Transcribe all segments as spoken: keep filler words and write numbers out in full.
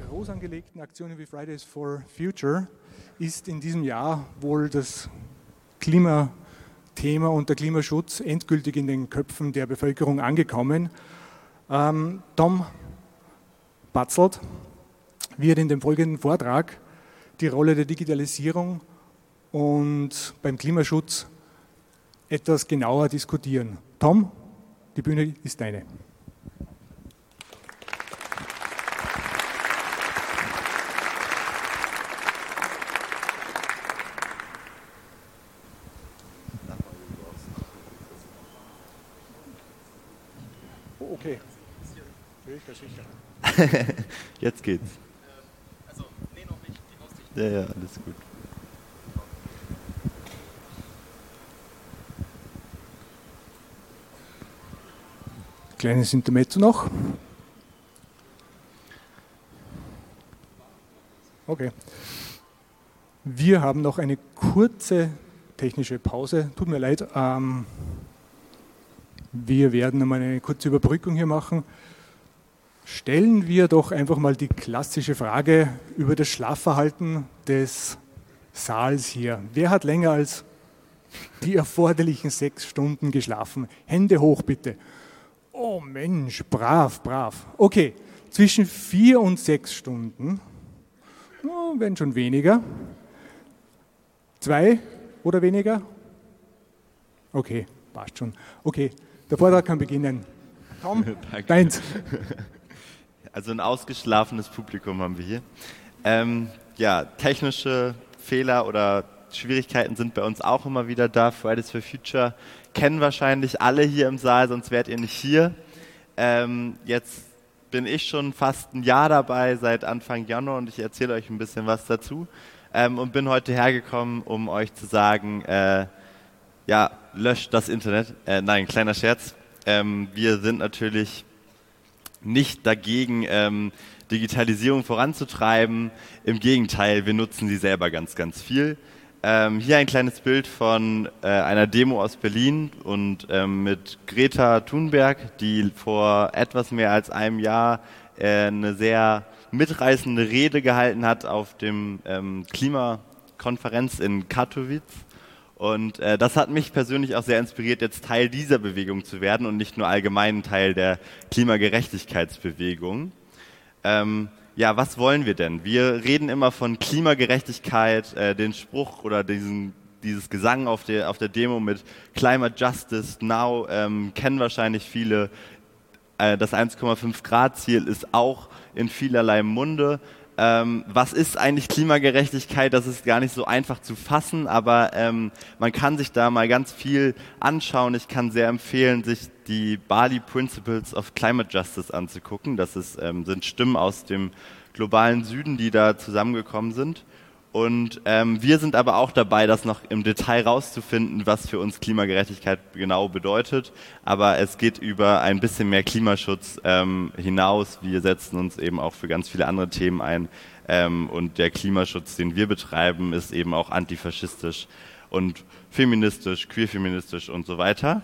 groß angelegten Aktionen wie Fridays for Future ist in diesem Jahr wohl das Klimathema und der Klimaschutz endgültig in den Köpfen der Bevölkerung angekommen. Ähm, Tom Batzelt wird in dem folgenden Vortrag die Rolle der Digitalisierung und beim Klimaschutz etwas genauer diskutieren. Tom, die Bühne ist deine. Oh, okay. Sicher, sicher. Jetzt geht's. Also, nee, noch nicht. Die Aussicht. Ja, ja, alles gut. Kleines Intermezzo noch. Okay. Wir haben noch eine kurze technische Pause. Tut mir leid. Ähm, wir werden einmal eine kurze Überbrückung hier machen. Stellen wir doch einfach mal die klassische Frage über das Schlafverhalten des Saals hier. Wer hat länger als die erforderlichen sechs Stunden geschlafen? Hände hoch bitte. Oh Mensch, brav, brav. Okay, zwischen vier und sechs Stunden, oh, wenn schon weniger. Zwei oder weniger? Okay, passt schon. Okay, der Vortrag kann beginnen. Tom, deins. Also ein ausgeschlafenes Publikum haben wir hier. Ähm, ja, technische Fehler oder Schwierigkeiten sind bei uns auch immer wieder da. Fridays for Future kennen wahrscheinlich alle hier im Saal, sonst wärt ihr nicht hier. Ähm, jetzt bin ich schon fast ein Jahr dabei, seit Anfang Januar, und ich erzähle euch ein bisschen was dazu. Ähm, und bin heute hergekommen, um euch zu sagen, äh, ja, löscht das Internet. Äh, nein, kleiner Scherz. Ähm, wir sind natürlich nicht dagegen, ähm, Digitalisierung voranzutreiben. Im Gegenteil, wir nutzen sie selber ganz, ganz viel. Ähm, hier ein kleines Bild von äh, einer Demo aus Berlin und ähm, mit Greta Thunberg, die vor etwas mehr als einem Jahr äh, eine sehr mitreißende Rede gehalten hat auf dem ähm, Klimakonferenz in Katowice. Und äh, das hat mich persönlich auch sehr inspiriert, jetzt Teil dieser Bewegung zu werden und nicht nur allgemein Teil der Klimagerechtigkeitsbewegung. Ähm, ja, was wollen wir denn? Wir reden immer von Klimagerechtigkeit, äh, den Spruch oder diesen, dieses Gesang auf der, auf der Demo mit Climate Justice Now ähm, kennen wahrscheinlich viele. Äh, das eins Komma fünf Grad Ziel ist auch in vielerlei Munde. Ähm, was ist eigentlich Klimagerechtigkeit? Das ist gar nicht so einfach zu fassen, aber ähm, man kann sich da mal ganz viel anschauen. Ich kann sehr empfehlen, sich die Bali Principles of Climate Justice anzugucken. Das ist, ähm, sind Stimmen aus dem globalen Süden, die da zusammengekommen sind. Und ähm, wir sind aber auch dabei, das noch im Detail rauszufinden, was für uns Klimagerechtigkeit genau bedeutet. Aber es geht über ein bisschen mehr Klimaschutz ähm, hinaus. Wir setzen uns eben auch für ganz viele andere Themen ein. Ähm, und der Klimaschutz, den wir betreiben, ist eben auch antifaschistisch und feministisch, queerfeministisch und so weiter.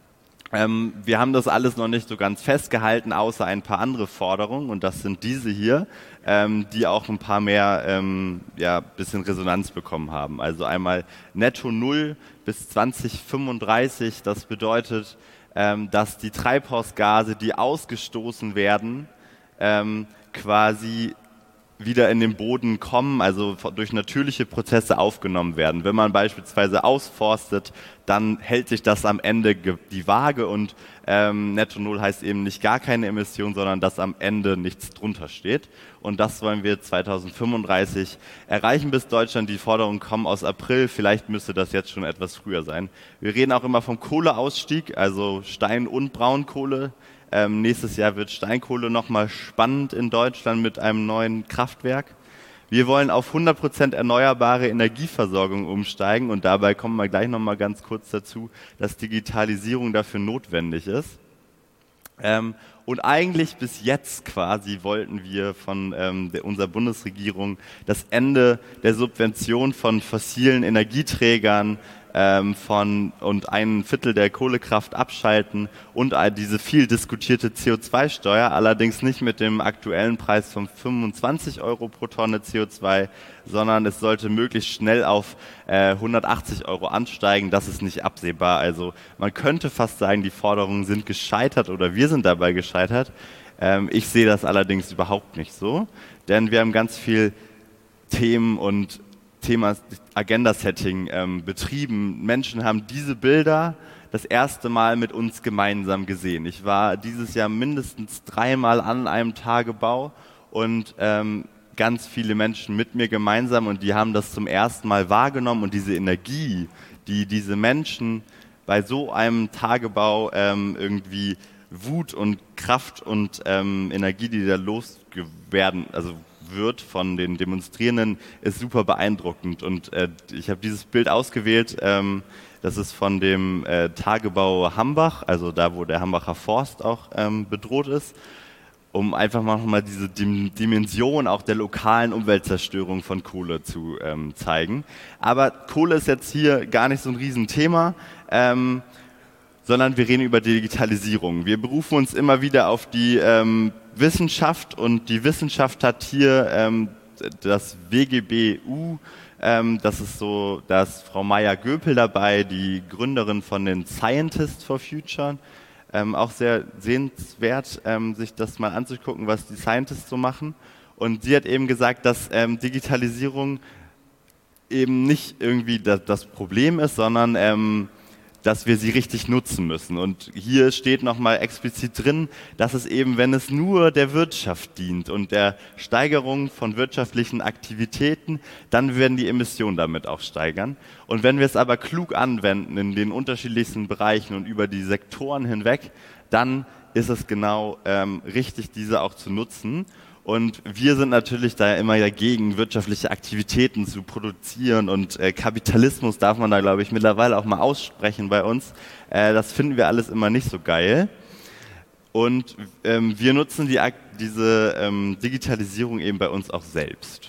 Ähm, wir haben das alles noch nicht so ganz festgehalten, außer ein paar andere Forderungen, und das sind diese hier, ähm, die auch ein paar mehr, ähm, ja, bisschen Resonanz bekommen haben. Also einmal Netto Null bis zwanzig fünfunddreißig, das bedeutet, ähm, dass die Treibhausgase, die ausgestoßen werden, ähm, quasi wieder in den Boden kommen, also durch natürliche Prozesse aufgenommen werden. Wenn man beispielsweise ausforstet, dann hält sich das am Ende die Waage, und ähm, Netto Null heißt eben nicht gar keine Emission, sondern dass am Ende nichts drunter steht. Und das wollen wir zwanzig fünfunddreißig erreichen, bis Deutschland. Die Forderungen kommen aus April, vielleicht müsste das jetzt schon etwas früher sein. Wir reden auch immer vom Kohleausstieg, also Stein- und Braunkohle. Ähm, nächstes Jahr wird Steinkohle nochmal spannend in Deutschland mit einem neuen Kraftwerk. Wir wollen auf hundert Prozent erneuerbare Energieversorgung umsteigen, und dabei kommen wir gleich nochmal ganz kurz dazu, dass Digitalisierung dafür notwendig ist. Ähm, und eigentlich bis jetzt quasi wollten wir von ähm, der, unserer Bundesregierung das Ende der Subvention von fossilen Energieträgern ähm, von und ein Viertel der Kohlekraft abschalten und diese viel diskutierte C O zwei Steuer, allerdings nicht mit dem aktuellen Preis von fünfundzwanzig Euro pro Tonne C O zwei, sondern es sollte möglichst schnell auf äh, hundertachtzig Euro ansteigen. Das ist nicht absehbar. Also man könnte fast sagen, die Forderungen sind gescheitert oder wir sind dabei gescheitert. Ähm, ich sehe das allerdings überhaupt nicht so, denn wir haben ganz viel Themen und Thema Agenda-Setting ähm, betrieben. Menschen haben diese Bilder das erste Mal mit uns gemeinsam gesehen. Ich war dieses Jahr mindestens dreimal an einem Tagebau und ähm, ganz viele Menschen mit mir gemeinsam und die haben das zum ersten Mal wahrgenommen und diese Energie, die diese Menschen bei so einem Tagebau ähm, irgendwie Wut und Kraft und ähm, Energie, die da loswerden, also wird von den Demonstrierenden, ist super beeindruckend. Und äh, ich habe dieses Bild ausgewählt, ähm, das ist von dem äh, Tagebau Hambach, also da, wo der Hambacher Forst auch ähm, bedroht ist, um einfach mal nochmal diese Dim- Dimension auch der lokalen Umweltzerstörung von Kohle zu ähm, zeigen. Aber Kohle ist jetzt hier gar nicht so ein Riesenthema, ähm, sondern wir reden über Digitalisierung. Wir berufen uns immer wieder auf die ähm, Wissenschaft und die Wissenschaft hat hier ähm, das W G B U, ähm, das ist so, da ist Frau Maya-Göpel dabei, die Gründerin von den Scientists for Future. Ähm, auch sehr sehenswert, ähm, sich das mal anzugucken, was die Scientists so machen. Und sie hat eben gesagt, dass ähm, Digitalisierung eben nicht irgendwie das, das Problem ist, sondern ähm, dass wir sie richtig nutzen müssen. Und hier steht nochmal explizit drin, dass es eben, wenn es nur der Wirtschaft dient und der Steigerung von wirtschaftlichen Aktivitäten, dann werden die Emissionen damit auch steigern. Und wenn wir es aber klug anwenden in den unterschiedlichsten Bereichen und über die Sektoren hinweg, dann ist es genau ähm, richtig, diese auch zu nutzen. Und wir sind natürlich da immer dagegen, wirtschaftliche Aktivitäten zu produzieren und äh, Kapitalismus darf man da, glaube ich, mittlerweile auch mal aussprechen bei uns. Äh, das finden wir alles immer nicht so geil. Und ähm, wir nutzen die, diese ähm, Digitalisierung eben bei uns auch selbst.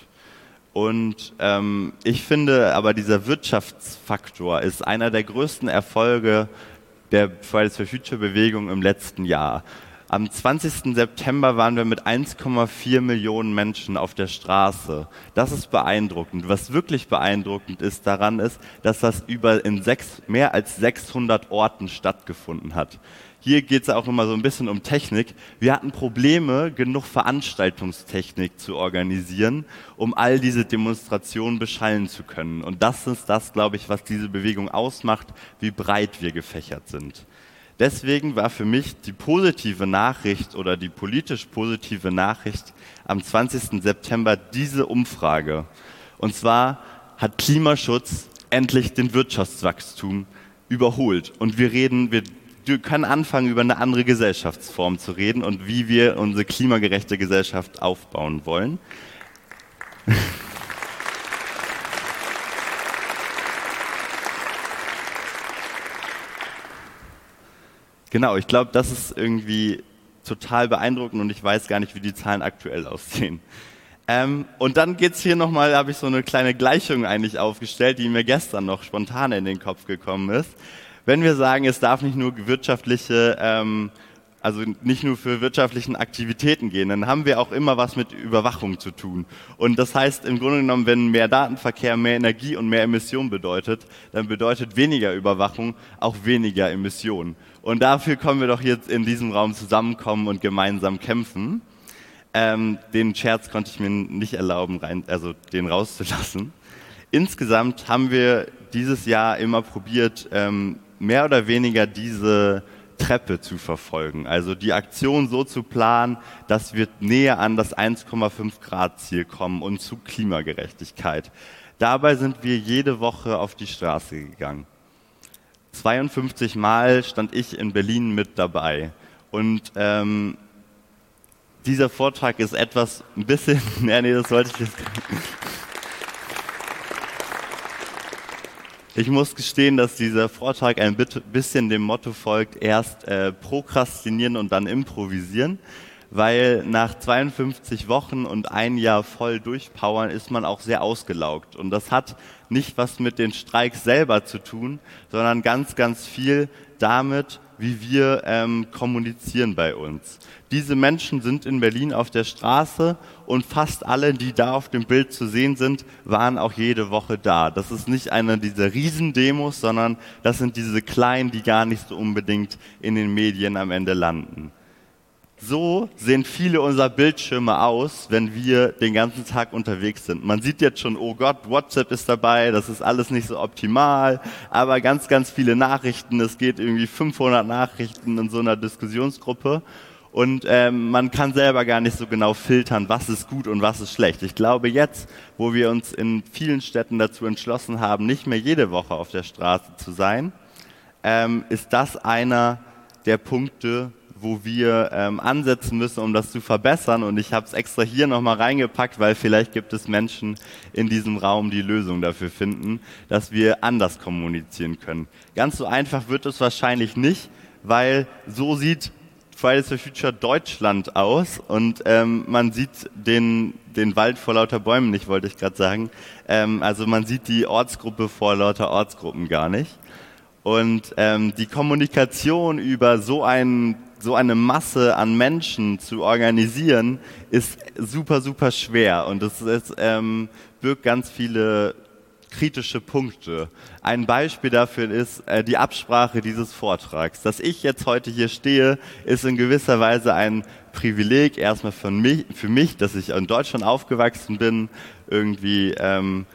Und ähm, ich finde aber, dieser Wirtschaftsfaktor ist einer der größten Erfolge der Fridays for Future Bewegung im letzten Jahr. Am zwanzigsten September waren wir mit eins Komma vier Millionen Menschen auf der Straße. Das ist beeindruckend. Was wirklich beeindruckend ist daran ist, dass das über in sechs, mehr als sechshundert Orten stattgefunden hat. Hier geht es auch immer so ein bisschen um Technik. Wir hatten Probleme, genug Veranstaltungstechnik zu organisieren, um all diese Demonstrationen beschallen zu können. Und das ist das, glaube ich, was diese Bewegung ausmacht, wie breit wir gefächert sind. Deswegen war für mich die positive Nachricht oder die politisch positive Nachricht am zwanzigsten September diese Umfrage. Und zwar hat Klimaschutz endlich den Wirtschaftswachstum überholt. Und wir reden, wir können anfangen, über eine andere Gesellschaftsform zu reden und wie wir unsere klimagerechte Gesellschaft aufbauen wollen. Genau, ich glaube, das ist irgendwie total beeindruckend und ich weiß gar nicht, wie die Zahlen aktuell aussehen. Ähm, und dann geht's hier nochmal, habe ich so eine kleine Gleichung eigentlich aufgestellt, die mir gestern noch spontan in den Kopf gekommen ist. Wenn wir sagen, es darf nicht nur wirtschaftliche, ähm, also nicht nur für wirtschaftlichen Aktivitäten gehen, dann haben wir auch immer was mit Überwachung zu tun. Und das heißt im Grunde genommen, wenn mehr Datenverkehr, mehr Energie und mehr Emissionen bedeutet, dann bedeutet weniger Überwachung auch weniger Emissionen. Und dafür können wir doch jetzt in diesem Raum zusammenkommen und gemeinsam kämpfen. Ähm, den Scherz konnte ich mir nicht erlauben, rein, also den rauszulassen. Insgesamt haben wir dieses Jahr immer probiert, ähm, mehr oder weniger diese Treppe zu verfolgen. Also die Aktion so zu planen, dass wir näher an das eins Komma fünf Grad Ziel kommen und zu Klimagerechtigkeit. Dabei sind wir jede Woche auf die Straße gegangen. zweiundfünfzig Mal stand ich in Berlin mit dabei. Und ähm, dieser Vortrag ist etwas ein bisschen, nee, nee, das wollte ich jetzt gar nicht. Ich muss gestehen, dass dieser Vortrag ein bisschen dem Motto folgt, erst äh, prokrastinieren und dann improvisieren, weil nach zweiundfünfzig Wochen und ein Jahr voll durchpowern ist man auch sehr ausgelaugt. Und das hat nicht was mit den Streiks selber zu tun, sondern ganz, ganz viel damit, wie wir ähm, kommunizieren bei uns. Diese Menschen sind in Berlin auf der Straße und fast alle, die da auf dem Bild zu sehen sind, waren auch jede Woche da. Das ist nicht eine dieser Riesendemos, sondern das sind diese kleinen, die gar nicht so unbedingt in den Medien am Ende landen. So sehen viele unserer Bildschirme aus, wenn wir den ganzen Tag unterwegs sind. Man sieht jetzt schon, oh Gott, WhatsApp ist dabei, das ist alles nicht so optimal, aber ganz, ganz viele Nachrichten, es geht irgendwie fünfhundert Nachrichten in so einer Diskussionsgruppe und ähm, man kann selber gar nicht so genau filtern, was ist gut und was ist schlecht. Ich glaube jetzt, wo wir uns in vielen Städten dazu entschlossen haben, nicht mehr jede Woche auf der Straße zu sein, ähm, ist das einer der Punkte, wo wir ähm, ansetzen müssen, um das zu verbessern. Und ich habe es extra hier nochmal reingepackt, weil vielleicht gibt es Menschen in diesem Raum, die Lösung dafür finden, dass wir anders kommunizieren können. Ganz so einfach wird es wahrscheinlich nicht, weil so sieht Fridays for Future Deutschland aus und ähm, man sieht den, den Wald vor lauter Bäumen nicht, wollte ich gerade sagen. Ähm, also man sieht die Ortsgruppe vor lauter Ortsgruppen gar nicht. Und ähm, die Kommunikation über so einen so eine Masse an Menschen zu organisieren, ist super, super schwer und es ist, ähm, birgt ganz viele kritische Punkte. Ein Beispiel dafür ist äh, die Absprache dieses Vortrags. Dass ich jetzt heute hier stehe, ist in gewisser Weise ein Privileg, erstmal für mich, für mich, dass ich in Deutschland aufgewachsen bin, irgendwie ähm,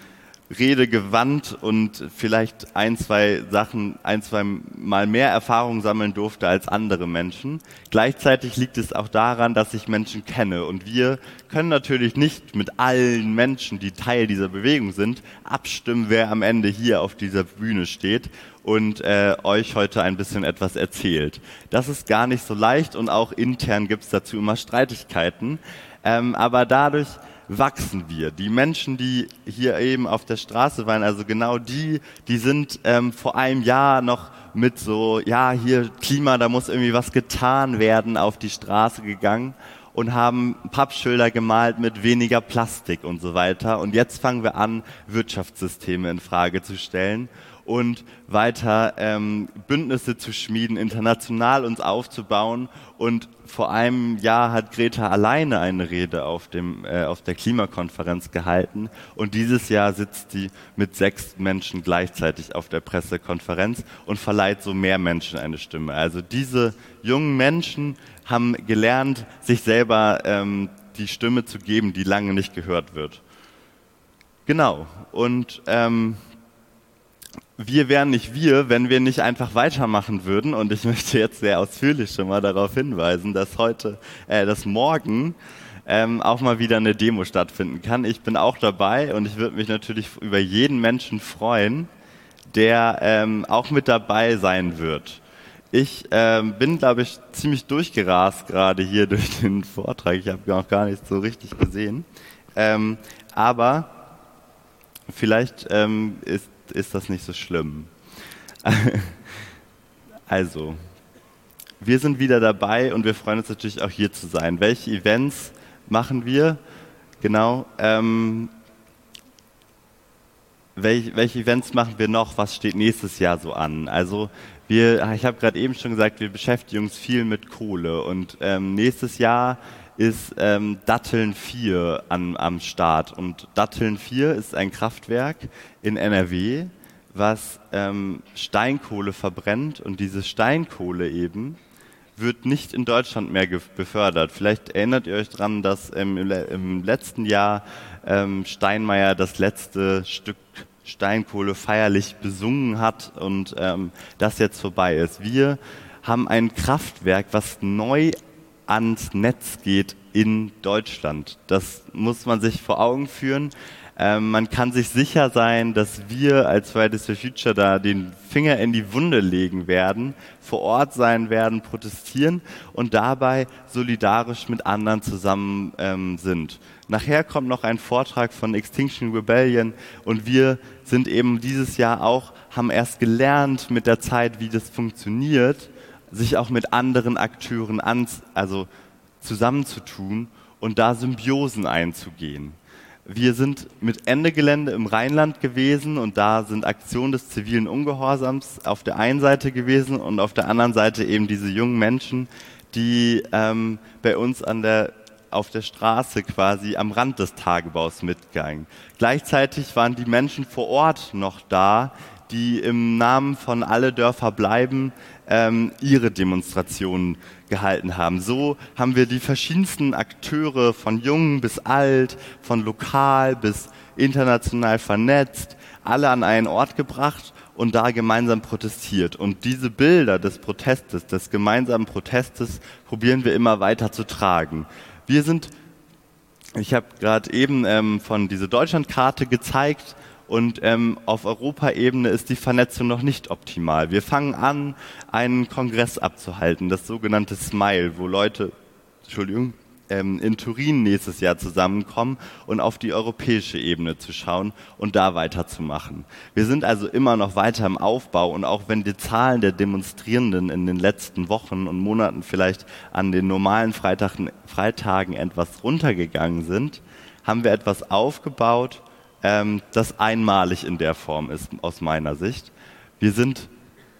redegewandt und vielleicht ein, zwei Sachen, ein, zwei Mal mehr Erfahrung sammeln durfte als andere Menschen. Gleichzeitig liegt es auch daran, dass ich Menschen kenne und wir können natürlich nicht mit allen Menschen, die Teil dieser Bewegung sind, abstimmen, wer am Ende hier auf dieser Bühne steht und äh, euch heute ein bisschen etwas erzählt. Das ist gar nicht so leicht und auch intern gibt es dazu immer Streitigkeiten, ähm, aber dadurch wachsen wir. Die Menschen, die hier eben auf der Straße waren, also genau die, die sind ähm, vor einem Jahr noch mit so, ja, hier Klima, da muss irgendwie was getan werden, auf die Straße gegangen und haben Pappschilder gemalt mit weniger Plastik und so weiter. Und jetzt fangen wir an, Wirtschaftssysteme in Frage zu stellen und weiter ähm, Bündnisse zu schmieden, international uns aufzubauen. Und vor einem Jahr hat Greta alleine eine Rede auf, dem, äh, auf der Klimakonferenz gehalten. Und dieses Jahr sitzt sie mit sechs Menschen gleichzeitig auf der Pressekonferenz und verleiht so mehr Menschen eine Stimme. Also diese jungen Menschen haben gelernt, sich selber ähm, die Stimme zu geben, die lange nicht gehört wird. Genau. Und ähm, wir wären nicht wir, wenn wir nicht einfach weitermachen würden. Und ich möchte jetzt sehr ausführlich schon mal darauf hinweisen, dass heute, äh, dass morgen ähm, auch mal wieder eine Demo stattfinden kann. Ich bin auch dabei und ich würde mich natürlich über jeden Menschen freuen, der ähm, auch mit dabei sein wird. Ich ähm, bin, glaube ich, ziemlich durchgerast gerade hier durch den Vortrag. Ich habe noch gar nicht so richtig gesehen. Ähm, aber vielleicht ähm, ist ist das nicht so schlimm. Also, wir sind wieder dabei und wir freuen uns natürlich auch hier zu sein. Welche Events machen wir? Genau. Ähm, welche, welche Events machen wir noch? Was steht nächstes Jahr so an? Also, wir, ich habe gerade eben schon gesagt, wir beschäftigen uns viel mit Kohle und ähm, nächstes Jahr ist ähm, Datteln vier an, am Start. Und Datteln vier ist ein Kraftwerk in N R W, was ähm, Steinkohle verbrennt. Und diese Steinkohle eben wird nicht in Deutschland mehr befördert. Vielleicht erinnert ihr euch daran, dass ähm, im, im letzten Jahr ähm, Steinmeier das letzte Stück Steinkohle feierlich besungen hat und ähm, das jetzt vorbei ist. Wir haben ein Kraftwerk, was neu ans Netz geht in Deutschland. Das muss man sich vor Augen führen. Ähm, man kann sich sicher sein, dass wir als Fridays for Future da den Finger in die Wunde legen werden, vor Ort sein werden, protestieren und dabei solidarisch mit anderen zusammen ähm, sind. Nachher kommt noch ein Vortrag von Extinction Rebellion und wir sind eben dieses Jahr auch, haben erst gelernt mit der Zeit, wie das funktioniert, sich auch mit anderen Akteuren ans, also zusammenzutun und da Symbiosen einzugehen. Wir sind mit Ende Gelände im Rheinland gewesen und da sind Aktionen des zivilen Ungehorsams auf der einen Seite gewesen und auf der anderen Seite eben diese jungen Menschen, die ähm, bei uns an der, auf der Straße quasi am Rand des Tagebaus mitgegangen. Gleichzeitig waren die Menschen vor Ort noch da, die im Namen von Alle Dörfer bleiben ähm, ihre Demonstrationen gehalten haben. So haben wir die verschiedensten Akteure von jung bis alt, von lokal bis international vernetzt, alle an einen Ort gebracht und da gemeinsam protestiert. Und diese Bilder des Protestes, des gemeinsamen Protestes, probieren wir immer weiter zu tragen. Wir sind, ich habe gerade eben ähm, von dieser Deutschlandkarte gezeigt, und ähm, auf Europaebene ist die Vernetzung noch nicht optimal. Wir fangen an, einen Kongress abzuhalten, das sogenannte SMILE, wo Leute, Entschuldigung, ähm, in Turin nächstes Jahr zusammenkommen und auf die europäische Ebene zu schauen und da weiterzumachen. Wir sind also immer noch weiter im Aufbau und auch wenn die Zahlen der Demonstrierenden in den letzten Wochen und Monaten vielleicht an den normalen Freitagen, Freitagen etwas runtergegangen sind, haben wir etwas aufgebaut, ähm, das einmalig in der Form ist, aus meiner Sicht. Wir sind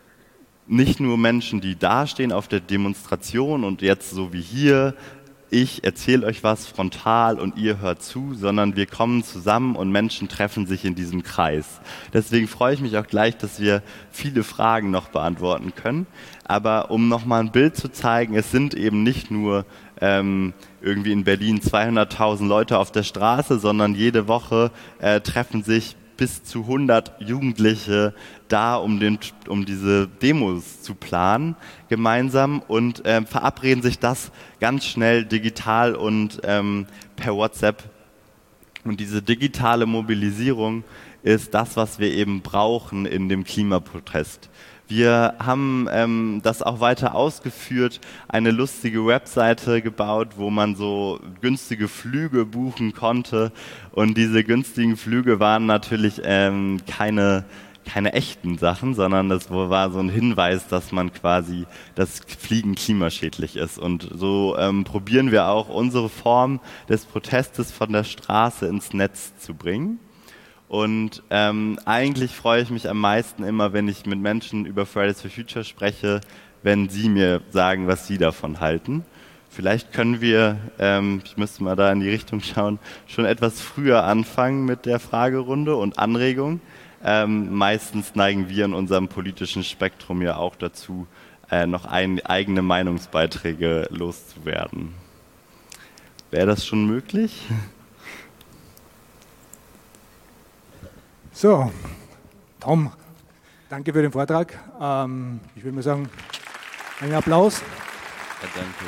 nicht nur Menschen, die dastehen auf der Demonstration und jetzt so wie hier, ich erzähle euch was frontal und ihr hört zu, sondern wir kommen zusammen und Menschen treffen sich in diesem Kreis. Deswegen freue ich mich auch gleich, dass wir viele Fragen noch beantworten können. Aber um nochmal ein Bild zu zeigen, es sind eben nicht nur ähm, irgendwie in Berlin zweihunderttausend Leute auf der Straße, sondern jede Woche äh, treffen sich bis zu hundert Jugendliche da, um, den, um diese Demos zu planen, gemeinsam und äh, verabreden sich das ganz schnell digital und ähm, per WhatsApp. Und diese digitale Mobilisierung ist das, was wir eben brauchen in dem Klimaprotest. Wir haben ähm, das auch weiter ausgeführt, eine lustige Webseite gebaut, wo man so günstige Flüge buchen konnte. Und diese günstigen Flüge waren natürlich ähm, keine, keine echten Sachen, sondern das war so ein Hinweis, dass man quasi, dass Fliegen klimaschädlich ist. Und so ähm, probieren wir auch unsere Form des Protestes von der Straße ins Netz zu bringen. Und ähm, eigentlich freue ich mich am meisten immer, wenn ich mit Menschen über Fridays for Future spreche, wenn sie mir sagen, was sie davon halten. Vielleicht können wir, ähm, ich müsste mal da in die Richtung schauen, schon etwas früher anfangen mit der Fragerunde und Anregung. Ähm, meistens neigen wir in unserem politischen Spektrum ja auch dazu, äh, noch ein, eigene Meinungsbeiträge loszuwerden. Wäre das schon möglich? So, Tom, danke für den Vortrag. Ähm, ich würde mal sagen, einen Applaus. Ja, danke.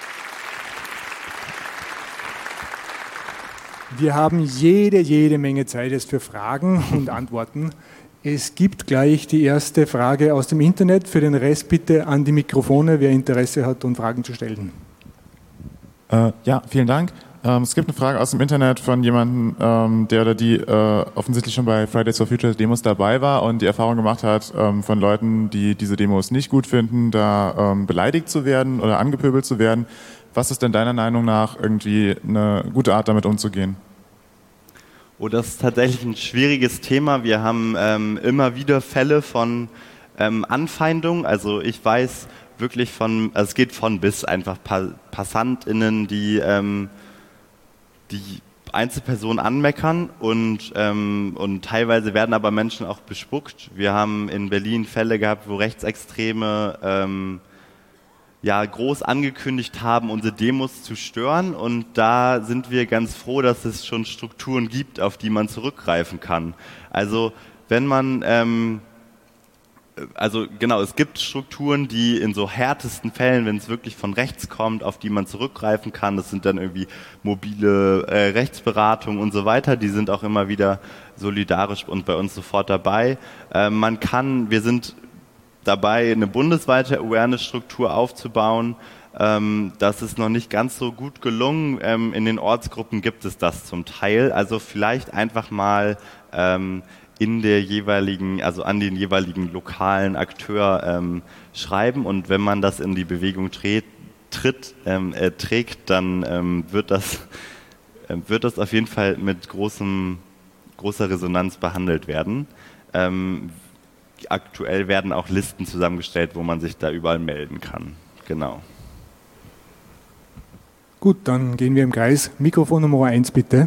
Wir haben jede, jede Menge Zeit jetzt für Fragen und Antworten. Es gibt gleich die erste Frage aus dem Internet. Für den Rest bitte an die Mikrofone, wer Interesse hat und Fragen zu stellen. Äh, ja, vielen Dank. Ähm, es gibt eine Frage aus dem Internet von jemandem, ähm, der oder die äh, offensichtlich schon bei Fridays for Future Demos dabei war und die Erfahrung gemacht hat, ähm, von Leuten, die diese Demos nicht gut finden, da ähm, beleidigt zu werden oder angepöbelt zu werden. Was ist denn deiner Meinung nach irgendwie eine gute Art, damit umzugehen? Oh, das ist tatsächlich ein schwieriges Thema. Wir haben ähm, immer wieder Fälle von ähm, Anfeindung. Also ich weiß wirklich von, also es geht von bis einfach pa- PassantInnen, die ähm, die Einzelpersonen anmeckern und, ähm, und teilweise werden aber Menschen auch bespuckt. Wir haben in Berlin Fälle gehabt, wo Rechtsextreme ähm, ja, groß angekündigt haben, unsere Demos zu stören und da sind wir ganz froh, dass es schon Strukturen gibt, auf die man zurückgreifen kann. Also wenn man ähm, Also genau, es gibt Strukturen, die in so härtesten Fällen, wenn es wirklich von rechts kommt, auf die man zurückgreifen kann, das sind dann irgendwie mobile äh, Rechtsberatungen und so weiter, die sind auch immer wieder solidarisch und bei uns sofort dabei. Äh, man kann, wir sind dabei, eine bundesweite Awareness-Struktur aufzubauen. Ähm, das ist noch nicht ganz so gut gelungen. Ähm, in den Ortsgruppen gibt es das zum Teil. Also vielleicht einfach mal ähm, in der jeweiligen, also an den jeweiligen lokalen Akteur ähm, schreiben und wenn man das in die Bewegung trägt, tritt, ähm, äh, trägt, dann ähm, wird das, äh, wird das auf jeden Fall mit großem, großer Resonanz behandelt werden. Ähm, aktuell werden auch Listen zusammengestellt, wo man sich da überall melden kann. Genau. Gut, dann gehen wir im Kreis. Mikrofon Nummer eins, bitte.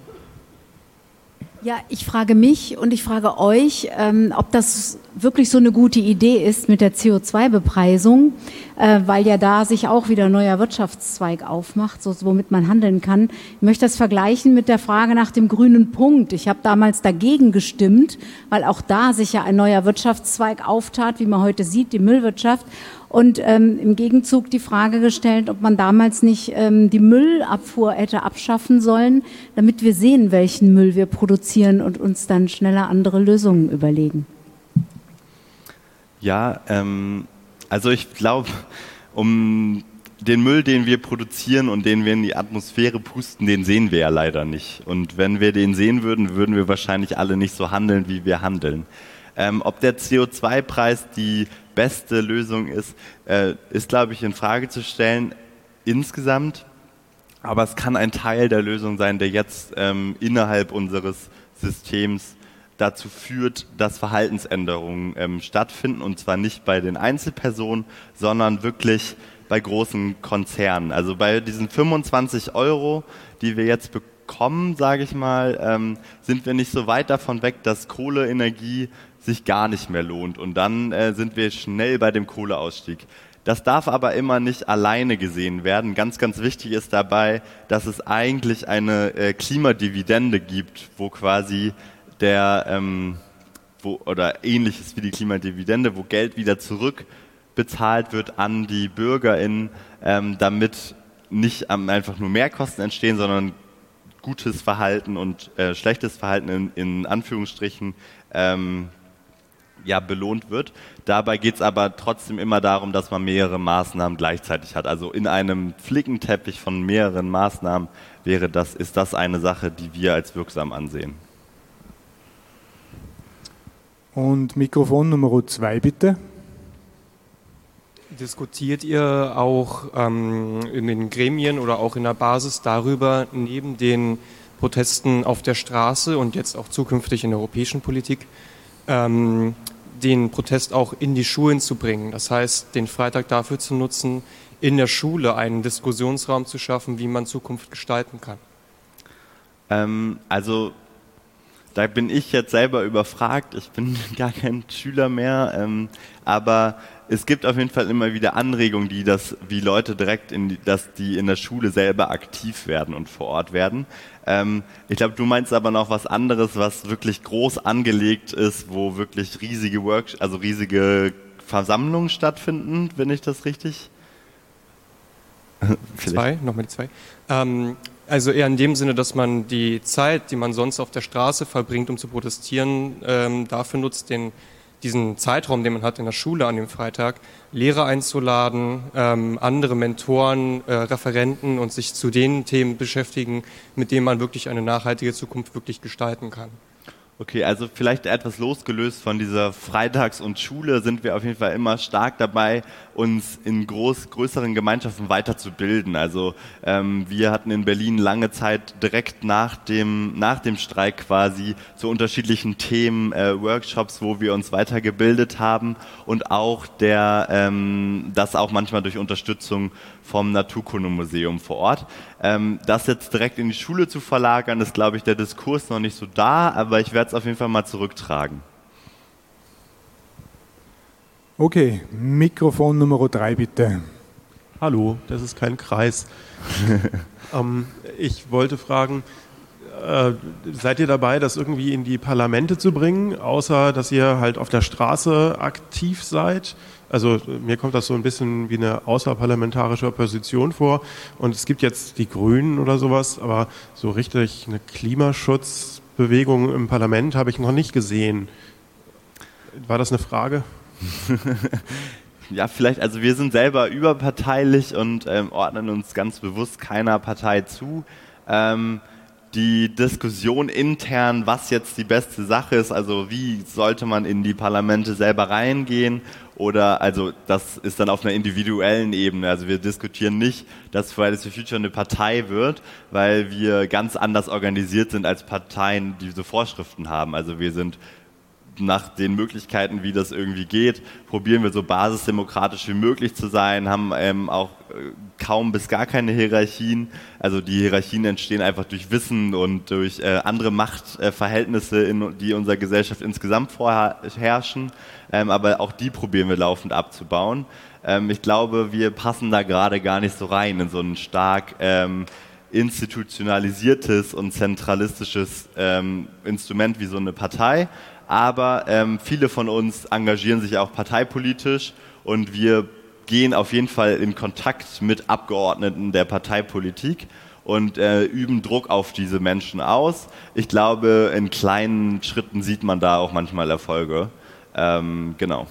Ja, ich frage mich und ich frage euch, ähm, ob das wirklich so eine gute Idee ist mit der C O zwei Bepreisung, äh, weil ja da sich auch wieder ein neuer Wirtschaftszweig aufmacht, so, womit man handeln kann. Ich möchte das vergleichen mit der Frage nach dem grünen Punkt. Ich habe damals dagegen gestimmt, weil auch da sich ja ein neuer Wirtschaftszweig auftat, wie man heute sieht, die Müllwirtschaft. Und ähm, im Gegenzug die Frage gestellt, ob man damals nicht ähm, die Müllabfuhr hätte abschaffen sollen, damit wir sehen, welchen Müll wir produzieren und uns dann schneller andere Lösungen überlegen. Ja, ähm, also ich glaube, um den Müll, den wir produzieren und den wir in die Atmosphäre pusten, den sehen wir ja leider nicht. Und wenn wir den sehen würden, würden wir wahrscheinlich alle nicht so handeln, wie wir handeln. Ähm, ob der C O zwei Preis die beste Lösung ist, äh, ist, glaube ich, in Frage zu stellen insgesamt. Aber es kann ein Teil der Lösung sein, der jetzt ähm, innerhalb unseres Systems dazu führt, dass Verhaltensänderungen ähm, stattfinden. Und zwar nicht bei den Einzelpersonen, sondern wirklich bei großen Konzernen. Also bei diesen fünfundzwanzig Euro, die wir jetzt bekommen, sage ich mal, ähm, sind wir nicht so weit davon weg, dass Kohleenergie sich gar nicht mehr lohnt. Und dann äh, sind wir schnell bei dem Kohleausstieg. Das darf aber immer nicht alleine gesehen werden. Ganz, ganz wichtig ist dabei, dass es eigentlich eine äh, Klimadividende gibt, wo quasi der, ähm, wo, oder ähnliches wie die Klimadividende, wo Geld wieder zurückbezahlt wird an die BürgerInnen, ähm, damit nicht ähm, einfach nur Mehrkosten entstehen, sondern gutes Verhalten und äh, schlechtes Verhalten in, in Anführungsstrichen ähm, ja, belohnt wird. Dabei geht es aber trotzdem immer darum, dass man mehrere Maßnahmen gleichzeitig hat. Also in einem Flickenteppich von mehreren Maßnahmen wäre das, ist das eine Sache, die wir als wirksam ansehen. Und Mikrofon Nummer zwei, bitte. Diskutiert ihr auch ähm, in den Gremien oder auch in der Basis darüber, neben den Protesten auf der Straße und jetzt auch zukünftig in der europäischen Politik, ähm, den Protest auch in die Schulen zu bringen? Das heißt, den Freitag dafür zu nutzen, in der Schule einen Diskussionsraum zu schaffen, wie man Zukunft gestalten kann. Ähm, also da bin ich jetzt selber überfragt. Ich bin gar kein Schüler mehr, ähm, aber es gibt auf jeden Fall immer wieder Anregungen, die das, wie Leute direkt in die, dass die in der Schule selber aktiv werden und vor Ort werden. Ähm, ich glaube, du meinst aber noch was anderes, was wirklich groß angelegt ist, wo wirklich riesige Workshops, also riesige Versammlungen stattfinden, wenn ich das richtig? Zwei, nochmal die zwei. Ähm, also eher in dem Sinne, dass man die Zeit, die man sonst auf der Straße verbringt, um zu protestieren, ähm, dafür nutzt, den diesen Zeitraum, den man hat in der Schule an dem Freitag, Lehrer einzuladen, ähm, andere Mentoren, äh, Referenten und sich zu den Themen beschäftigen, mit denen man wirklich eine nachhaltige Zukunft wirklich gestalten kann. Okay, also vielleicht etwas losgelöst von dieser Freitags- und Schule sind wir auf jeden Fall immer stark dabei, uns in groß, größeren Gemeinschaften weiterzubilden. Also ähm, wir hatten in Berlin lange Zeit direkt nach dem, nach dem Streik quasi zu unterschiedlichen Themen äh, Workshops, wo wir uns weitergebildet haben und auch der, ähm, das auch manchmal durch Unterstützung vom Naturkundemuseum vor Ort. Ähm, das jetzt direkt in die Schule zu verlagern, ist, glaube ich, der Diskurs noch nicht so da, aber ich werde es auf jeden Fall mal zurücktragen. Okay, Mikrofon Nummer drei, bitte. Hallo, das ist kein Kreis. ähm, ich wollte fragen, äh, seid ihr dabei, das irgendwie in die Parlamente zu bringen, außer dass ihr halt auf der Straße aktiv seid? Also mir kommt das so ein bisschen wie eine außerparlamentarische Opposition vor. Und es gibt jetzt die Grünen oder sowas, aber so richtig eine Klimaschutzbewegung im Parlament habe ich noch nicht gesehen. War das eine Frage? Ja, vielleicht, also wir sind selber überparteilich und ähm, ordnen uns ganz bewusst keiner Partei zu. Ähm, die Diskussion intern, was jetzt die beste Sache ist, also wie sollte man in die Parlamente selber reingehen Oder, also das ist dann auf einer individuellen Ebene. Also wir diskutieren nicht, dass Fridays for Future eine Partei wird, weil wir ganz anders organisiert sind als Parteien, die so Vorschriften haben. Also wir sind nach den Möglichkeiten, wie das irgendwie geht, probieren wir so basisdemokratisch wie möglich zu sein, haben ähm, auch äh, kaum bis gar keine Hierarchien. Also die Hierarchien entstehen einfach durch Wissen und durch äh, andere Machtverhältnisse, äh, in, die in unserer Gesellschaft insgesamt vorherrschen. Ähm, aber auch die probieren wir laufend abzubauen. Ähm, ich glaube, wir passen da gerade gar nicht so rein in so ein stark ähm, institutionalisiertes und zentralistisches ähm, Instrument wie so eine Partei. Aber ähm, viele von uns engagieren sich auch parteipolitisch und wir gehen auf jeden Fall in Kontakt mit Abgeordneten der Parteipolitik und äh, üben Druck auf diese Menschen aus. Ich glaube, in kleinen Schritten sieht man da auch manchmal Erfolge. Ähm, genau.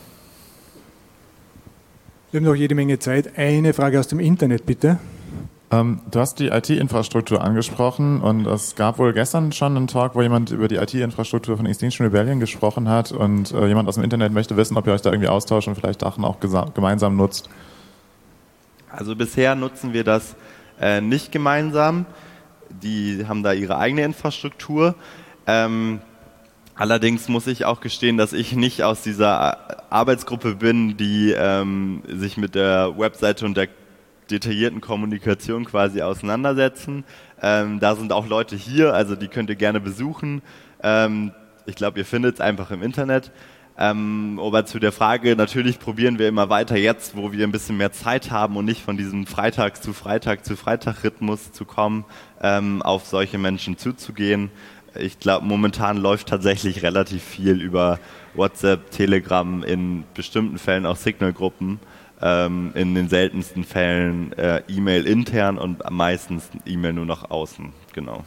Wir haben noch jede Menge Zeit. Eine Frage aus dem Internet, bitte. Ähm, du hast die I T-Infrastruktur angesprochen und es gab wohl gestern schon einen Talk, wo jemand über die I T-Infrastruktur von Extinction Rebellion gesprochen hat und äh, jemand aus dem Internet möchte wissen, ob ihr euch da irgendwie austauscht und vielleicht Sachen auch gemeinsam nutzt. Also bisher nutzen wir das äh, nicht gemeinsam. Die haben da ihre eigene Infrastruktur. Ähm, allerdings muss ich auch gestehen, dass ich nicht aus dieser Arbeitsgruppe bin, die ähm, sich mit der Webseite und der detaillierten Kommunikation quasi auseinandersetzen. Ähm, da sind auch Leute hier, also die könnt ihr gerne besuchen. Ähm, ich glaube, ihr findet es einfach im Internet. Ähm, aber zu der Frage, natürlich probieren wir immer weiter jetzt, wo wir ein bisschen mehr Zeit haben und nicht von diesem Freitag zu Freitag zu Freitag Rhythmus zu kommen, ähm, auf solche Menschen zuzugehen. Ich glaube, momentan läuft tatsächlich relativ viel über WhatsApp, Telegram, in bestimmten Fällen auch Signal-Gruppen. In den seltensten Fällen äh, E-Mail intern und am meisten E-Mail nur nach außen, genau.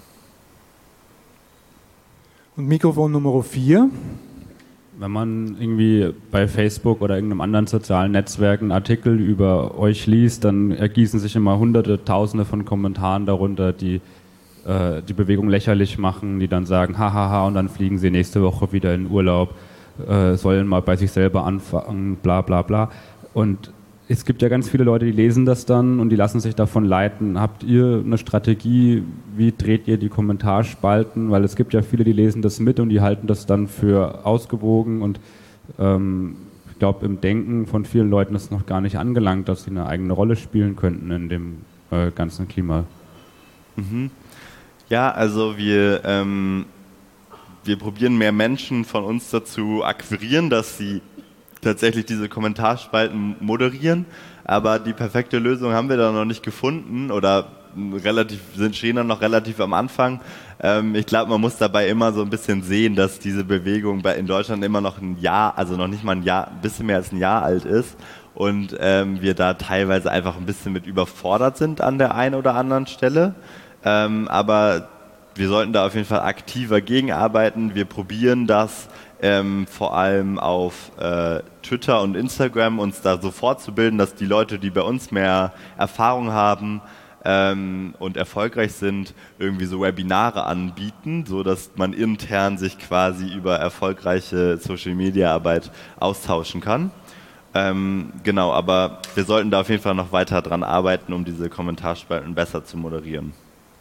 Und Mikrofon Nummer vier. Wenn man irgendwie bei Facebook oder irgendeinem anderen sozialen Netzwerk einen Artikel über euch liest, dann ergießen sich immer hunderte, tausende von Kommentaren darunter, die äh, die Bewegung lächerlich machen, die dann sagen, hahaha, und dann fliegen sie nächste Woche wieder in Urlaub, äh, sollen mal bei sich selber anfangen, bla bla bla. Und es gibt ja ganz viele Leute, die lesen das dann und die lassen sich davon leiten. Habt ihr eine Strategie, wie dreht ihr die Kommentarspalten? Weil es gibt ja viele, die lesen das mit und die halten das dann für ausgewogen und ähm, ich glaube, im Denken von vielen Leuten ist noch gar nicht angelangt, dass sie eine eigene Rolle spielen könnten in dem äh, ganzen Klima. Mhm. Ja, also wir, ähm, wir probieren mehr Menschen von uns dazu akquirieren, dass sie tatsächlich diese Kommentarspalten moderieren, aber die perfekte Lösung haben wir da noch nicht gefunden oder relativ, sind stehen dann noch relativ am Anfang. Ähm, ich glaube, man muss dabei immer so ein bisschen sehen, dass diese Bewegung bei, in Deutschland immer noch ein Jahr, also noch nicht mal ein Jahr, ein bisschen mehr als ein Jahr alt ist und ähm, wir da teilweise einfach ein bisschen mit überfordert sind an der einen oder anderen Stelle. Ähm, aber wir sollten da auf jeden Fall aktiver gegenarbeiten. Wir probieren das Ähm, vor allem auf äh, Twitter und Instagram uns da so fortzubilden, dass die Leute, die bei uns mehr Erfahrung haben ähm, und erfolgreich sind, irgendwie so Webinare anbieten, so dass man intern sich quasi über erfolgreiche Social-Media-Arbeit austauschen kann. Ähm, genau, aber wir sollten da auf jeden Fall noch weiter dran arbeiten, um diese Kommentarspalten besser zu moderieren.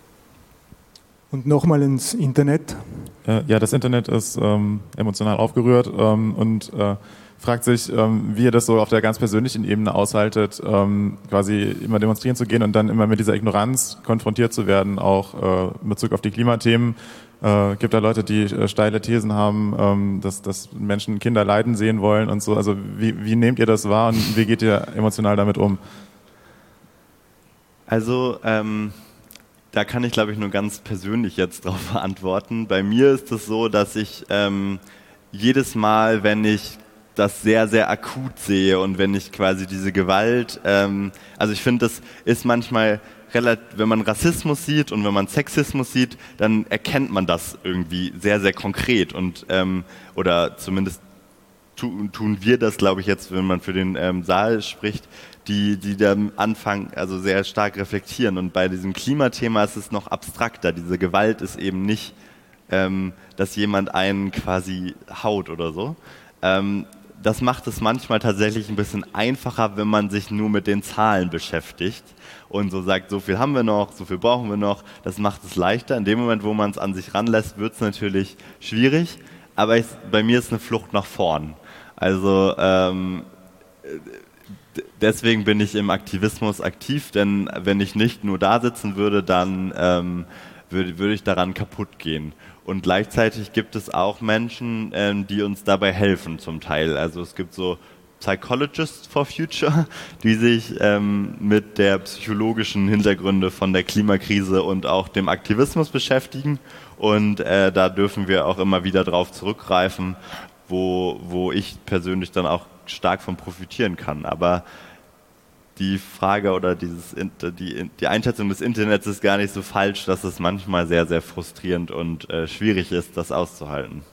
Und nochmal ins Internet. Äh, ja, das Internet ist ähm, emotional aufgerührt ähm, und äh, fragt sich, ähm, wie ihr das so auf der ganz persönlichen Ebene aushaltet, ähm, quasi immer demonstrieren zu gehen und dann immer mit dieser Ignoranz konfrontiert zu werden, auch äh, in Bezug auf die Klimathemen. Äh, gibt da Leute, die äh, steile Thesen haben, ähm, dass, dass Menschen Kinder leiden sehen wollen und so. Also wie, wie nehmt ihr das wahr und wie geht ihr emotional damit um? Also ähm Da kann ich, glaube ich, nur ganz persönlich jetzt darauf antworten. Bei mir ist es so, dass ich ähm, jedes Mal, wenn ich das sehr, sehr akut sehe und wenn ich quasi diese Gewalt, ähm, also ich finde, das ist manchmal relativ, wenn man Rassismus sieht und wenn man Sexismus sieht, dann erkennt man das irgendwie sehr, sehr konkret und ähm, oder zumindest tu, tun wir das, glaube ich, jetzt, wenn man für den ähm, Saal spricht, die, die da am Anfang also sehr stark reflektieren. Und bei diesem Klimathema ist es noch abstrakter. Diese Gewalt ist eben nicht, ähm, dass jemand einen quasi haut oder so. Ähm, das macht es manchmal tatsächlich ein bisschen einfacher, wenn man sich nur mit den Zahlen beschäftigt und so sagt, so viel haben wir noch, so viel brauchen wir noch. Das macht es leichter. In dem Moment, wo man es an sich ranlässt, wird es natürlich schwierig. Aber ich, bei mir ist eine Flucht nach vorn. Also ähm, deswegen bin ich im Aktivismus aktiv, denn wenn ich nicht nur da sitzen würde, dann ähm, würde, würde ich daran kaputt gehen. Und gleichzeitig gibt es auch Menschen, ähm, die uns dabei helfen zum Teil. Also es gibt so Psychologists for Future, die sich ähm, mit der psychologischen Hintergründe von der Klimakrise und auch dem Aktivismus beschäftigen. Und äh, da dürfen wir auch immer wieder drauf zurückgreifen, wo, wo ich persönlich dann auch stark von profitieren kann. Aber die Frage oder dieses, die, die Einschätzung des Internets ist gar nicht so falsch, dass es manchmal sehr, sehr frustrierend und äh, schwierig ist, das auszuhalten.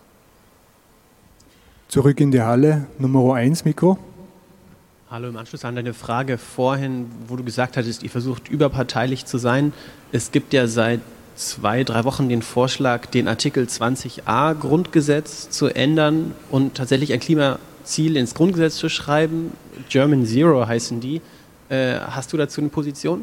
Zurück in die Halle, Nummer eins, Mikro. Hallo, im Anschluss an deine Frage vorhin, wo du gesagt hattest, ihr versucht überparteilich zu sein. Es gibt ja seit zwei, drei Wochen den Vorschlag, den Artikel zwanzig a Grundgesetz zu ändern und tatsächlich ein Klimaziel ins Grundgesetz zu schreiben. German Zero heißen die. Äh, hast du dazu eine Position?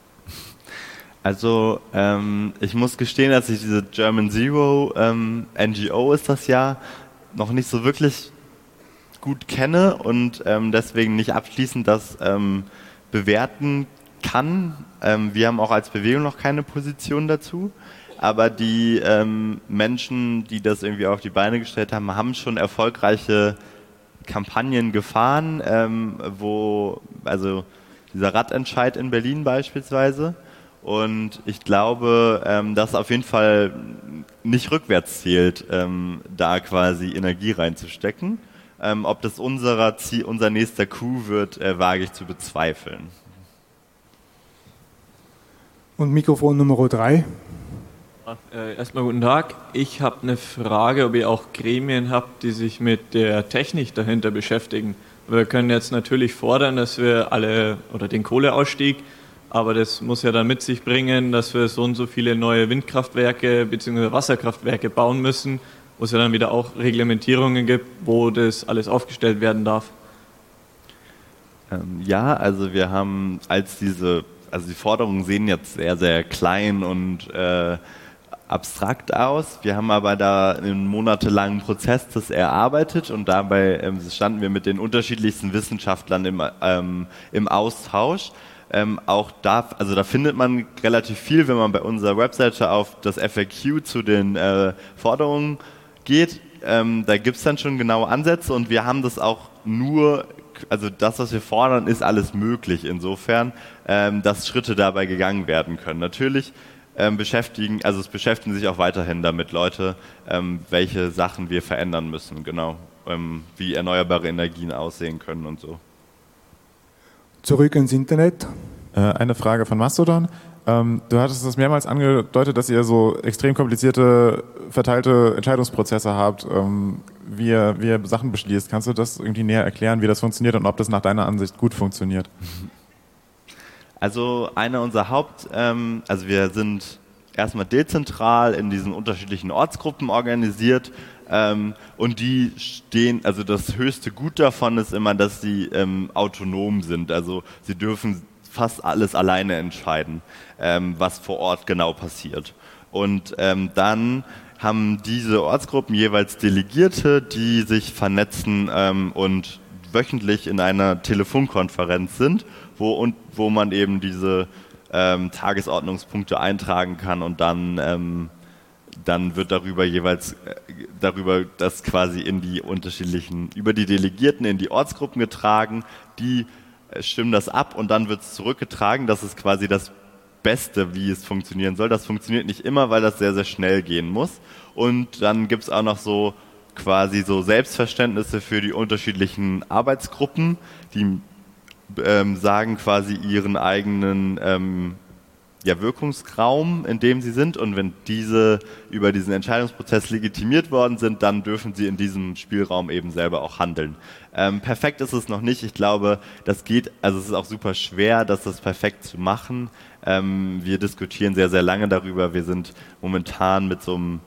Also ähm, ich muss gestehen, dass ich diese German Zero, ähm, N G O ist das ja, noch nicht so wirklich gut kenne und ähm, deswegen nicht abschließend das ähm, bewerten kann. Ähm, wir haben auch als Bewegung noch keine Position dazu, aber die ähm, Menschen, die das irgendwie auf die Beine gestellt haben, haben schon erfolgreiche Kampagnen gefahren, ähm, wo, also dieser Radentscheid in Berlin beispielsweise. Und ich glaube, ähm, dass auf jeden Fall nicht rückwärts zählt, ähm, da quasi Energie reinzustecken. Ähm, ob das unserer Ziel, unser nächster Coup wird, äh, wage ich zu bezweifeln. Und Mikrofon Nummer drei. Äh, erstmal guten Tag. Ich habe eine Frage, ob ihr auch Gremien habt, die sich mit der Technik dahinter beschäftigen. Wir können jetzt natürlich fordern, dass wir alle, oder den Kohleausstieg, aber das muss ja dann mit sich bringen, dass wir so und so viele neue Windkraftwerke bzw. Wasserkraftwerke bauen müssen, wo es ja dann wieder auch Reglementierungen gibt, wo das alles aufgestellt werden darf. Ähm, ja, also wir haben als diese, also die Forderungen sehen jetzt sehr, sehr klein und äh, abstrakt aus. Wir haben aber da einen monatelangen Prozess das erarbeitet und dabei ähm, standen wir mit den unterschiedlichsten Wissenschaftlern im, ähm, im Austausch. Ähm, auch da, also da findet man relativ viel, wenn man bei unserer Webseite auf das F A Q zu den äh, Forderungen geht. Ähm, da gibt es dann schon genaue Ansätze und wir haben das auch nur, also das, was wir fordern, ist alles möglich insofern, ähm, dass Schritte dabei gegangen werden können. Natürlich ähm, beschäftigen, also es beschäftigen sich auch weiterhin damit Leute, ähm, welche Sachen wir verändern müssen, genau, ähm, wie erneuerbare Energien aussehen können und so. Zurück ins Internet. Eine Frage von Mastodon. Du hattest es mehrmals angedeutet, dass ihr so extrem komplizierte, verteilte Entscheidungsprozesse habt, wie ihr, wie ihr Sachen beschließt. Kannst du das irgendwie näher erklären, wie das funktioniert und ob das nach deiner Ansicht gut funktioniert? Also eine unserer Haupt, ähm, also wir sind erstmal dezentral in diesen unterschiedlichen Ortsgruppen organisiert. Ähm, und die stehen, also das höchste Gut davon ist immer, dass sie ähm, autonom sind. Also sie dürfen fast alles alleine entscheiden, ähm, was vor Ort genau passiert. Und ähm, dann haben diese Ortsgruppen jeweils Delegierte, die sich vernetzen ähm, und wöchentlich in einer Telefonkonferenz sind, wo, und, wo man eben diese ähm, Tagesordnungspunkte eintragen kann und dann ähm, dann wird darüber jeweils darüber das quasi in die unterschiedlichen, über die Delegierten in die Ortsgruppen getragen, die stimmen das ab und dann wird es zurückgetragen. Das ist quasi das Beste, wie es funktionieren soll. Das funktioniert nicht immer, weil das sehr, sehr schnell gehen muss. Und dann gibt es auch noch so quasi so Selbstverständnisse für die unterschiedlichen Arbeitsgruppen, die ähm, sagen quasi ihren eigenen ähm, ja, Wirkungsraum, in dem sie sind, und wenn diese über diesen Entscheidungsprozess legitimiert worden sind, dann dürfen sie in diesem Spielraum eben selber auch handeln. Ähm, perfekt ist es noch nicht. Ich glaube, das geht, also es ist auch super schwer, das das perfekt zu machen. Ähm, wir diskutieren sehr, sehr lange darüber. Wir sind momentan mit so einem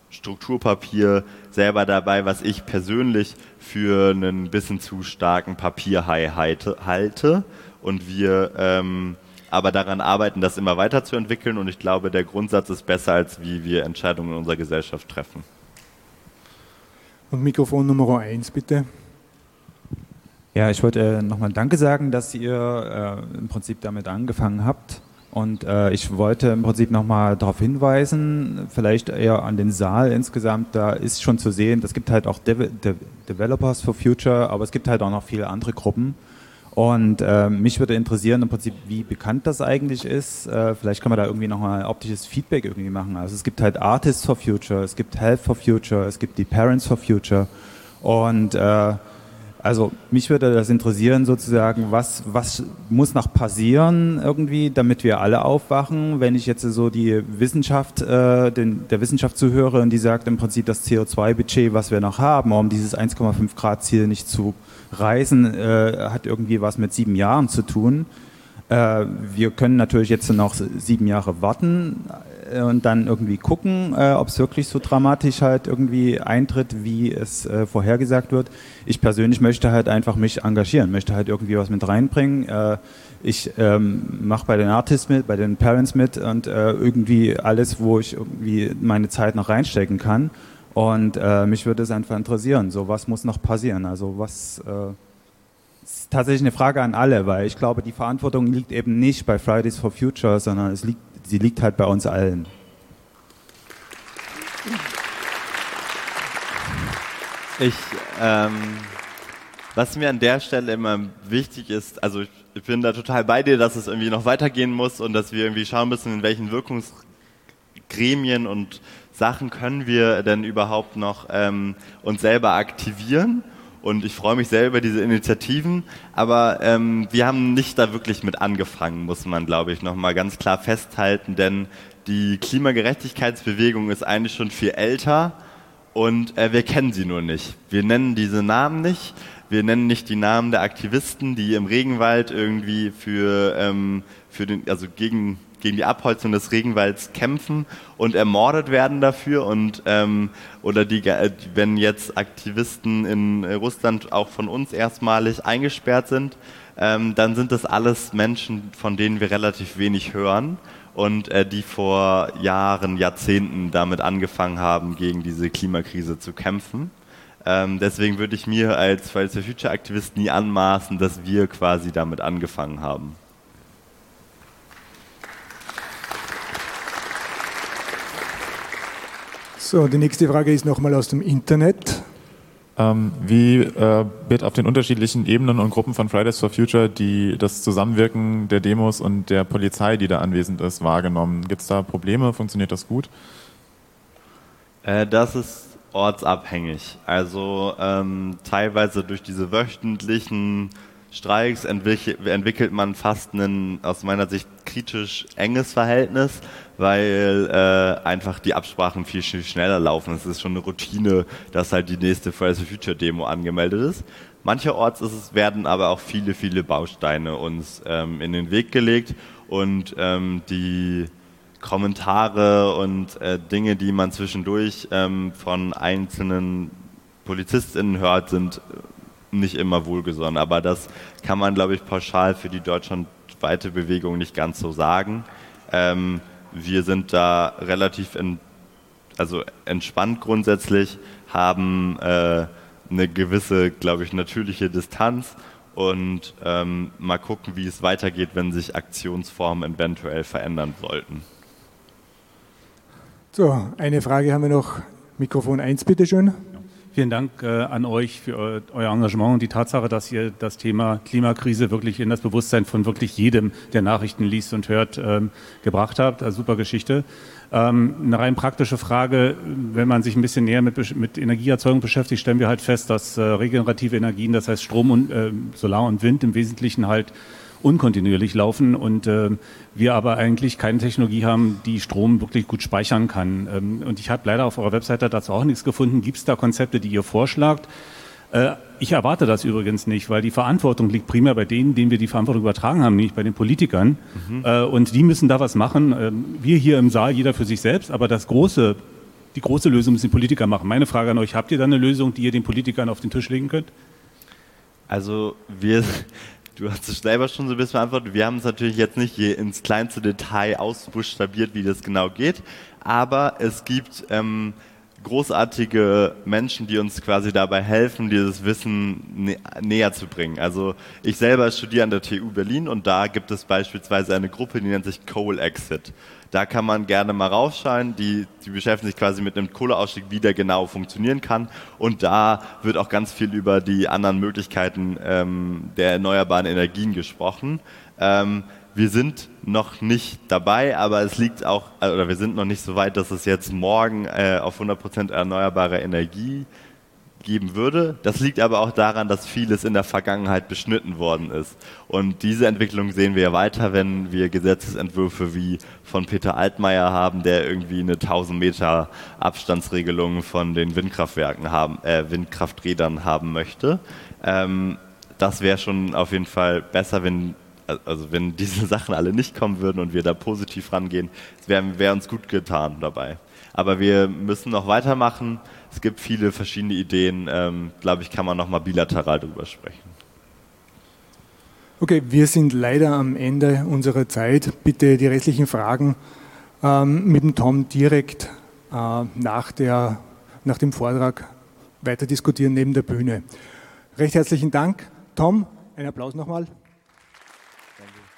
Strukturpapier selber dabei, was ich persönlich für einen bisschen zu starken Papierhai halte und wir ähm, aber daran arbeiten, das immer weiterzuentwickeln und ich glaube, der Grundsatz ist besser, als wie wir Entscheidungen in unserer Gesellschaft treffen. Und Mikrofon Nummer eins, bitte. Ja, ich wollte äh, nochmal Danke sagen, dass ihr äh, im Prinzip damit angefangen habt. Und äh, ich wollte im Prinzip nochmal darauf hinweisen, vielleicht eher an den Saal insgesamt, da ist schon zu sehen, es gibt halt auch De- De- Developers for Future, aber es gibt halt auch noch viele andere Gruppen. Und äh, mich würde interessieren im Prinzip, wie bekannt das eigentlich ist. Äh, vielleicht kann man da irgendwie nochmal optisches Feedback irgendwie machen. Also es gibt halt Artists for Future, es gibt Health for Future, es gibt die Parents for Future. Und äh, also mich würde das interessieren sozusagen, was, was muss noch passieren irgendwie, damit wir alle aufwachen, wenn ich jetzt so die Wissenschaft, äh, den, der Wissenschaft zuhöre und die sagt im Prinzip das C O zwei Budget, was wir noch haben, um dieses eins Komma fünf Grad Ziel nicht zu reißen, äh, hat irgendwie was mit sieben Jahren zu tun. Äh, wir können natürlich jetzt noch sieben Jahre warten äh, und dann irgendwie gucken, äh, ob es wirklich so dramatisch halt irgendwie eintritt, wie es äh, vorhergesagt wird. Ich persönlich möchte halt einfach mich engagieren, möchte halt irgendwie was mit reinbringen. Äh, ich ähm, mache bei den Artists mit, bei den Parents mit und äh, irgendwie alles, wo ich irgendwie meine Zeit noch reinstecken kann. Und äh, mich würde es einfach interessieren, so was muss noch passieren, also was... Äh, Das ist tatsächlich eine Frage an alle, weil ich glaube, die Verantwortung liegt eben nicht bei Fridays for Future, sondern es liegt, sie liegt halt bei uns allen. Ich, ähm, was mir an der Stelle immer wichtig ist, also ich, ich bin da total bei dir, dass es irgendwie noch weitergehen muss und dass wir irgendwie schauen müssen, in welchen Wirkungsgremien und Sachen können wir denn überhaupt noch ähm, uns selber aktivieren. Und ich freue mich sehr über diese Initiativen, aber ähm, wir haben nicht da wirklich mit angefangen, muss man, glaube ich, nochmal ganz klar festhalten, denn die Klimagerechtigkeitsbewegung ist eigentlich schon viel älter und äh, wir kennen sie nur nicht. Wir nennen diese Namen nicht, wir nennen nicht die Namen der Aktivisten, die im Regenwald irgendwie für, ähm, für den, also gegen gegen die Abholzung des Regenwalds kämpfen und ermordet werden dafür und ähm, oder die, wenn jetzt Aktivisten in Russland auch von uns erstmalig eingesperrt sind, ähm, dann sind das alles Menschen, von denen wir relativ wenig hören und äh, die vor Jahren, Jahrzehnten damit angefangen haben, gegen diese Klimakrise zu kämpfen. Ähm, deswegen würde ich mir als Fridays for Future Aktivist nie anmaßen, dass wir quasi damit angefangen haben. So, die nächste Frage ist nochmal aus dem Internet. Ähm, wie äh, wird auf den unterschiedlichen Ebenen und Gruppen von Fridays for Future die, das Zusammenwirken der Demos und der Polizei, die da anwesend ist, wahrgenommen? Gibt es da Probleme? Funktioniert das gut? Äh, das ist ortsabhängig. Also ähm, teilweise durch diese wöchentlichen Streiks entwickelt, entwickelt man fast ein, aus meiner Sicht, kritisch enges Verhältnis, weil äh, einfach die Absprachen viel, viel schneller laufen. Es ist schon eine Routine, dass halt die nächste Fridays for Future Demo angemeldet ist. Mancherorts ist es, werden aber auch viele, viele Bausteine uns ähm, in den Weg gelegt und ähm, die Kommentare und äh, Dinge, die man zwischendurch ähm, von einzelnen PolizistInnen hört, sind nicht immer wohlgesonnen. Aber das kann man, glaube ich, pauschal für die deutschlandweite Bewegung nicht ganz so sagen. Ähm, wir sind da relativ in, also entspannt grundsätzlich, haben äh, eine gewisse, glaube ich, natürliche Distanz und ähm, mal gucken, wie es weitergeht, wenn sich Aktionsformen eventuell verändern sollten. So, eine Frage haben wir noch. Mikrofon eins, bitteschön. Vielen Dank äh, an euch für eu, euer Engagement und die Tatsache, dass ihr das Thema Klimakrise wirklich in das Bewusstsein von wirklich jedem, der Nachrichten liest und hört, ähm, gebracht habt. Also super Geschichte. Ähm, eine rein praktische Frage, wenn man sich ein bisschen näher mit, mit Energieerzeugung beschäftigt, stellen wir halt fest, dass äh, regenerative Energien, das heißt Strom und äh, Solar und Wind im Wesentlichen halt unkontinuierlich laufen und äh, wir aber eigentlich keine Technologie haben, die Strom wirklich gut speichern kann. Ähm, und ich habe leider auf eurer Webseite dazu auch nichts gefunden. Gibt es da Konzepte, die ihr vorschlagt? Äh, ich erwarte das übrigens nicht, weil die Verantwortung liegt primär bei denen, denen wir die Verantwortung übertragen haben, nicht bei den Politikern. Mhm. Äh, und die müssen da was machen. Äh, wir hier im Saal, jeder für sich selbst, aber das große die große Lösung müssen die Politiker machen. Meine Frage an euch, habt ihr da eine Lösung, die ihr den Politikern auf den Tisch legen könnt? Also wir, du hast es selber schon so ein bisschen beantwortet, wir haben es natürlich jetzt nicht hier ins kleinste Detail ausbuchstabiert, wie das genau geht, aber es gibt ähm, großartige Menschen, die uns quasi dabei helfen, dieses Wissen nä näher zu bringen. Also ich selber studiere an der T U Berlin und da gibt es beispielsweise eine Gruppe, die nennt sich Coal Exit. Da kann man gerne mal raufschauen, die, die beschäftigen sich quasi mit einem Kohleausstieg, wie der genau funktionieren kann und da wird auch ganz viel über die anderen Möglichkeiten ähm, der erneuerbaren Energien gesprochen. Ähm, Wir sind noch nicht dabei, aber es liegt auch, oder wir sind noch nicht so weit, dass es jetzt morgen äh, auf hundert Prozent erneuerbare Energie geben würde. Das liegt aber auch daran, dass vieles in der Vergangenheit beschnitten worden ist. Und diese Entwicklung sehen wir weiter, wenn wir Gesetzesentwürfe wie von Peter Altmaier haben, der irgendwie eine tausend Meter Abstandsregelung von den Windkraftwerken haben, äh, Windkrafträdern haben möchte. Ähm, das wäre schon auf jeden Fall besser, wenn Also wenn diese Sachen alle nicht kommen würden und wir da positiv rangehen, wäre wär uns gut getan dabei. Aber wir müssen noch weitermachen. Es gibt viele verschiedene Ideen. Ähm, glaube ich, kann man noch mal bilateral darüber sprechen. Okay, wir sind leider am Ende unserer Zeit. Bitte die restlichen Fragen ähm, mit dem Tom direkt äh, nach, der, nach dem Vortrag weiter diskutieren neben der Bühne. Recht herzlichen Dank. Tom, einen Applaus nochmal. Danke.